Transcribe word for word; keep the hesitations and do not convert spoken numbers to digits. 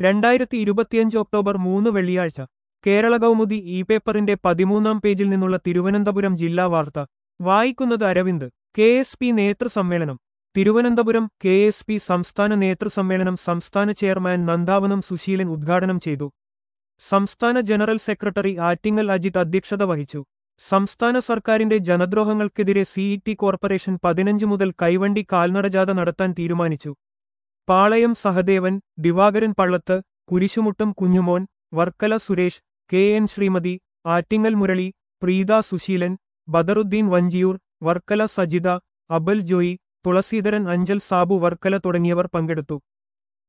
രണ്ടായിരത്തി ഇരുപത്തിയഞ്ച് ഒക്ടോബർ മൂന്ന് വെള്ളിയാഴ്ച കേരള കൗമുദി ഇ പേപ്പറിന്റെ പതിമൂന്നാം പേജിൽ നിന്നുള്ള തിരുവനന്തപുരം ജില്ലാ വാർത്ത വായിക്കുന്നത് അരവിന്ദ്. കെ എസ് പി നേതൃസമ്മേളനം തിരുവനന്തപുരം. കെ എസ് പി സംസ്ഥാന നേതൃസമ്മേളനം സംസ്ഥാന ചെയർമാൻ നന്ദാവനം സുശീലൻ ഉദ്ഘാടനം ചെയ്തു. സംസ്ഥാന ജനറൽ സെക്രട്ടറി ആറ്റിങ്ങൽ അജിത് അധ്യക്ഷത വഹിച്ചു. സംസ്ഥാന സർക്കാരിന്റെ ജനദ്രോഹങ്ങൾക്കെതിരെ സിഇടി കോർപ്പറേഷൻ പതിനഞ്ച് മുതൽ കൈവണ്ടി കാൽനടജാഥ നടത്താൻ തീരുമാനിച്ചു. പാളയം സഹദേവൻ, ദിവാകരൻ പള്ളത്ത്, കുരിശുമുട്ടം കുഞ്ഞുമോൻ, വർക്കല സുരേഷ്, കെ എൻ ശ്രീമതി, ആറ്റിങ്ങൽ മുരളി, പ്രീത സുശീലൻ, ബദറുദ്ദീൻ വഞ്ചിയൂർ, വർക്കല സജിത, അബൽ ജോയി, തുളസീധരൻ, അഞ്ചൽ സാബു വർക്കല തുടങ്ങിയവർ പങ്കെടുത്തു.